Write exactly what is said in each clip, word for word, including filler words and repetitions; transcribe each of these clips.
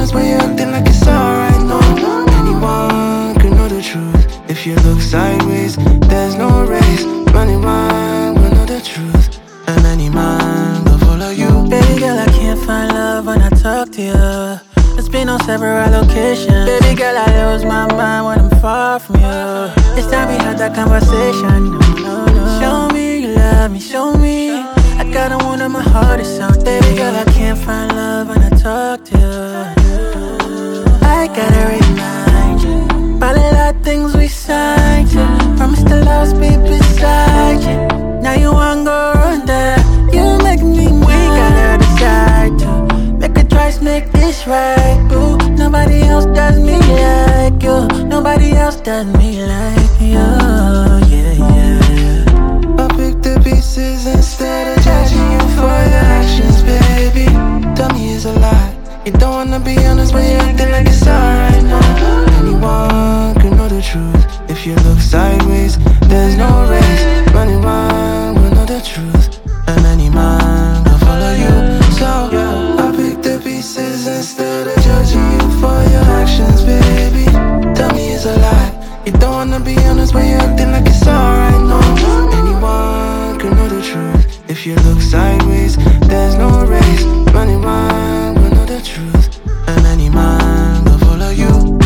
honest when you're acting like it's alright. No, anyone can know the truth. If you look sideways, there's no race. Anyone will know the truth, and any man will follow you. Baby girl, I can't find love when I talk to you. It's been on several locations. Baby girl, I lose my mind when I'm far from you. It's time we had that conversation. No, no, no. Show me you love me, show me. I got a one in my heart, it's out. Baby girl, I can't find love when I talk to you. I gotta remind you about a lot of things we signed to. Promise to love, be beside you. Now you wanna go run there. You make me mad. We gotta decide to make a choice, make this right, boo. Nobody else does me like you. Nobody else does me like you. Yeah, yeah, yeah. I'll pick the pieces instead of judging you for your actions, baby. Tell me it's a lie. You don't wanna be honest when you're acting like it's alright. No, anyone can know the truth. If you look sideways, there's no race. Anyone will know the truth, and any man will follow you. So I'll pick the pieces instead of judging you for your actions, baby. Tell me it's a lie. You don't wanna be honest when you're acting like it's alright. No, anyone can know the truth. If you look sideways, there's no race. Anyone will know the truth, and any man will follow you.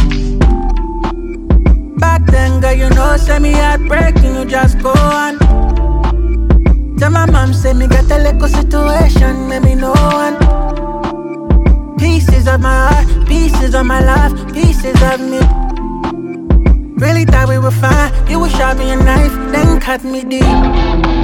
Back then, girl, you know, send me heartbreaking, you just go on. Tell my mom, say me got a little situation, make me know one. Pieces of my heart, pieces of my life, pieces of me. Really thought we were fine, you would sharp me a knife, then cut me deep.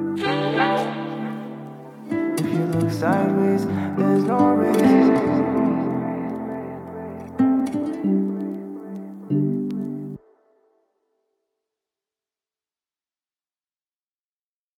Sideways, there's no race.